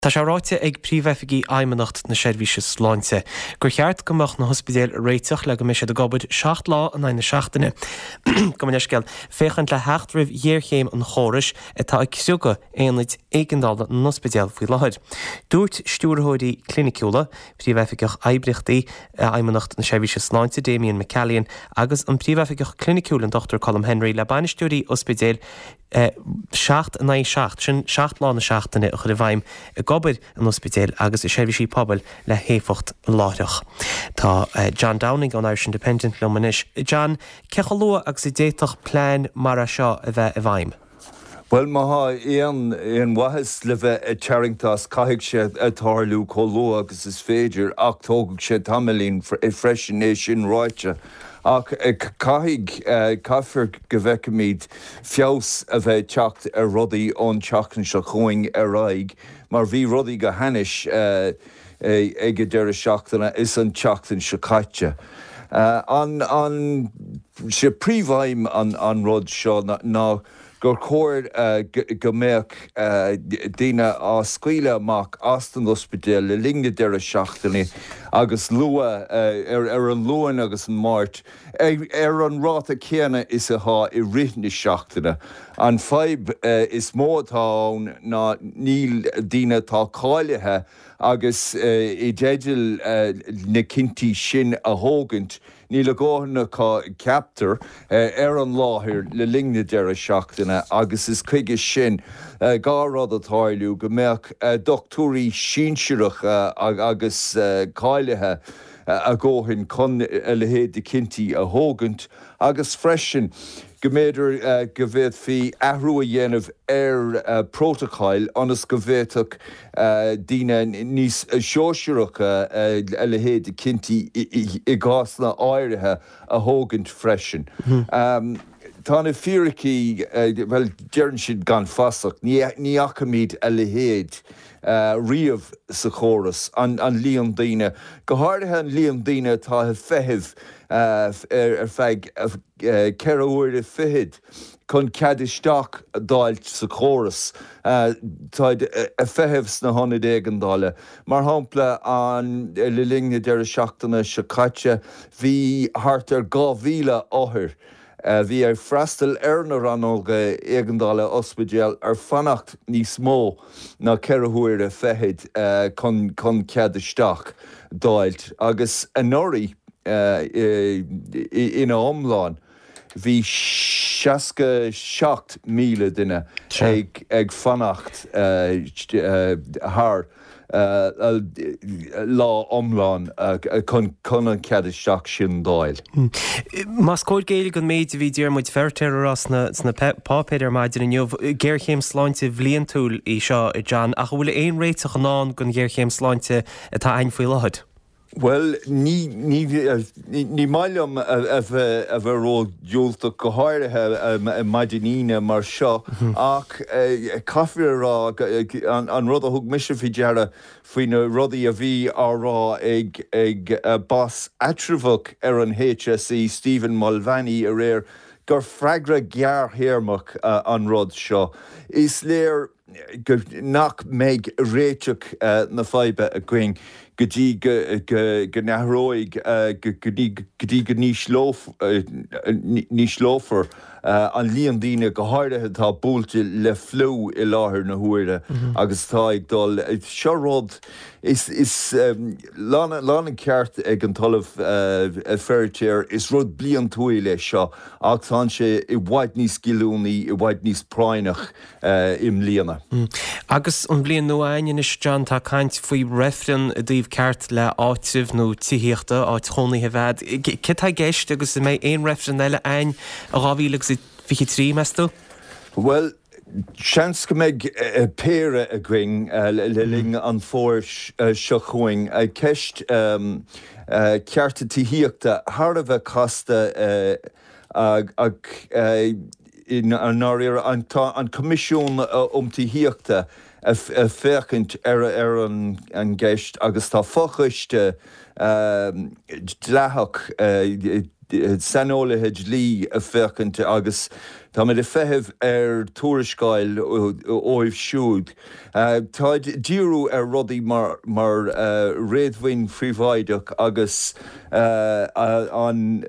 Tá sé ráite ag príomhheifigí aimimenacht na seirbhíse sláinte. Gur cheart gomach na hospidéal réiteach le go mé sé do gobud 7 lá an na seachtaine. Go man eisceil féchant le hecht rih dhéirchéim an chóris atá ag siúga éonid éigendal an hospidéal faoi láthir. Dúirt stúrthóirí clinicúla, príomhheifigach aibrichtaí aimimenacht na seirbhíse sláinte Damien McCallion agus an príomhheifigach clinicúla an Dr. Colm Henry le bainisteoirí hospidéal 7 na 7 sin 7 lá na seachtaine a chur bhaim a gobir an hospidéal agus i seirbhísí pobal le héfacht láireach. Tá John Downing an Irish Independent lemanis. John, cecha lua agus i déitach plán mar a seo a bheith a bhaim? Well, maha éon wahas le bheith a tearingtas caithigh sé atharlú choló agus is féidir ach tógadh sé tamilín i freisin sin ráite. Ach caithigh caithfir go bhfeicimid fios a bheith teacht ar rudaí ón teachtain se chuing ar raig, mar bhí rudaí go hanis ag go deire seachtainna is an teachtain se caite. An sé príomhhaim an rud seo ná gur chóir go méach daoine á scaoile amach as an hospidéal le lingne deire seachtainna agus lua ar an luan agus an máirt ar an ráta céanna is athá i rithne seachtainna. An feib is mótá ann ná níl daoine tá cáilethe agus i déidir na cinnti sin a thógant níl a gáhanna captar ar an láthir le lingne deire seachtainna agus is chuige sin gá rud atáiliú go mbeadh doctúirí sínseireach agus cáilethe a ggóhann chun le héad de cinnti a thógant agus freisin go méidir go bhfuil fí ahrú a dhéanamh ar protocáil anas go bhfuilteach daoine níos seoisireacha le héad de cinnti i gásna áirithe a thógant freisin. Tá na fíricí well dearann siad gan fasach ní acamíd a le héad riamh sa chóras an líon daoine. Go háirithe an líon daoine tá feitheamh ar feig ceithre uair i fihead chun cead isteach dáilt sa chóras táid a feitheamh sna honna éigeandála. Mar shampla an le lingne deire seachtainna se caite bhí thart ar 2000 áthar. Bhí ar freastal ar na ranóga éigeandála hospidéal ar fannacht níos mó ná ceithre uair a fihead chun cead isteach dáilt. Agus an nóirí ina omláin bhí 67 míle duine ag fannacht lá omláin chun an cead isteach sin dáil. Mas cóid géala an méid bhí dearmid feirtear as sna pápéidir maidir in jobh géirchéim sláinte bhliaon túil í seo i John ach bhfuil éon réiteach an án gon géirchéim sláinte atá ein faoi láthad. Well, ní mailim a bheith ró dúilta go háirithe maidiníine mar seo ach caithfir rá an rud a thug mise fí deara faoine rudaí a bhí árá ag bas atribhach ar an HSE Stephen Mulvaney a réir gur freigra gearthéarmach an rud seo. Is léir nach méid réiteach na faibe a going go dtí go neathróig go dtí go níos lófar an líon daoine go háirithe tá búilte le flú i láthair na huaire agus tá ag dul seo rud is lána ceart ag an talamh feirtear is rud bliain túil lei seo ach tá sé i bhaid níos gilúnaí i bhaid níos práineach im líana. Agus an bliain nóáin is John tá caint faoi referen a dtíobh ceart le áitimh nó tííochta áit chonaithe bhead. Citá gceist agus mé éon referen eile ein a rábhíleach fi trí mesto? Well, seans go méid péire a going le ling an fór seo chuing a ceist cearta tííochta thar a bheith casta an áir an comisiún tííochta a féchant ar an gceist agus tá fochaiste dleathach sanolahead lí a fechante agus tá mé de feheh túriscáil óibh siúd. Tá díú rudaí mar réadmhaoin phríomhaideach agus an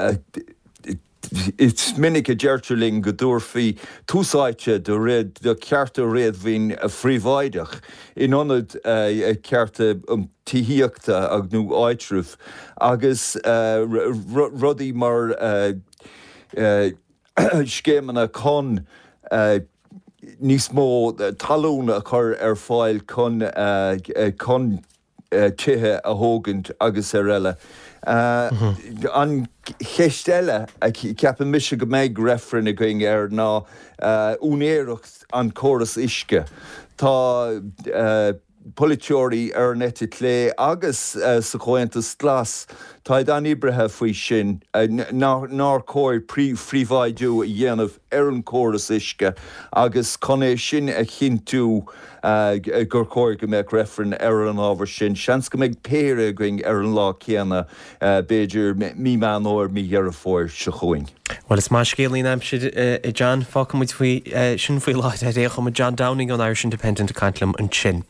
It's minic a deirtúling go dúirfaí túsáite do cearta réadmhaoin a phríomhaideach. In anad cearta tíhíochta ag nó áitrúh agus rudaí mar scémanna con níos mó talúna a chur ar fáil con tithe a thógant agus ar eile. An chéistelle ceapan mise go méid referen a going ar ná únéireacht an choras isce. Tá politeoirí ar nete lé agus sa choantas glas tá an ibrethe faoi sin ná cóir phríomhhaidú a dhéanamh ar an choras isce agus coné sin a chinú gur cóir go méid referen ar an ábhar sin. Seans go méid péire going ar an lá céanna béidir mí man óir mí dhear a fóir se chuin. Well, is má scélín am siad i John fácamid sin faoi láid a réo chum John Downing an Irish Independent a Cantlam an sin.